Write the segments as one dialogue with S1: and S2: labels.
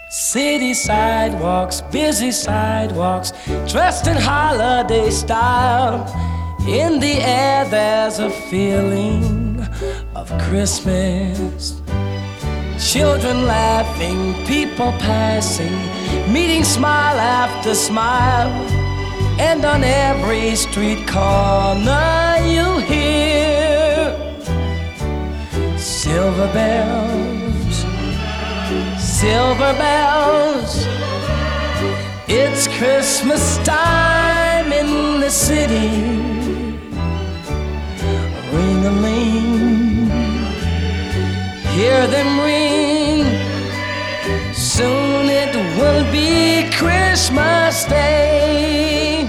S1: City sidewalks, busy sidewalks, dressed in holiday style. In the air there's a feeling of Christmas. Children laughing, people passing, meeting smile after smile. And on every street corner you hear silver bells, silver bells. It's Christmas time in the city. Ring-a-ling, hear them ring. Soon it will be Christmas Day.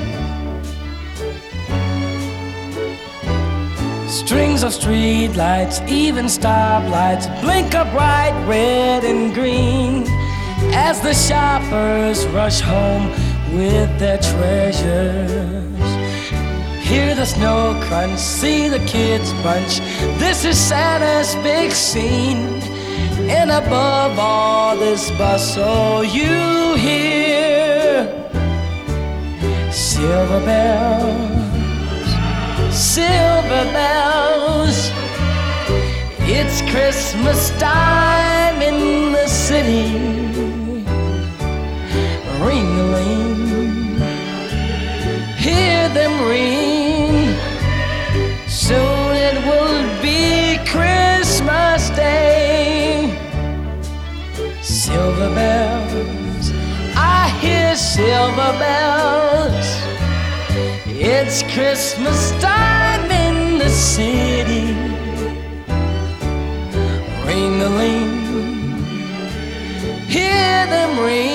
S1: Strings of street lights, even stoplights, blink up bright red and green as the shoppers rush home with their treasures. Hear the snow crunch, see the kids bunch. This is Santa's big scene. And above all this bustle you hear silver bells, silver bells. It's Christmas time in the city. Ring-a-ling, hear them ring. Soon it will be Christmas Day. Silver bells, I hear silver bells. It's Christmas time in the city. Ring-a-ling, hear them ring.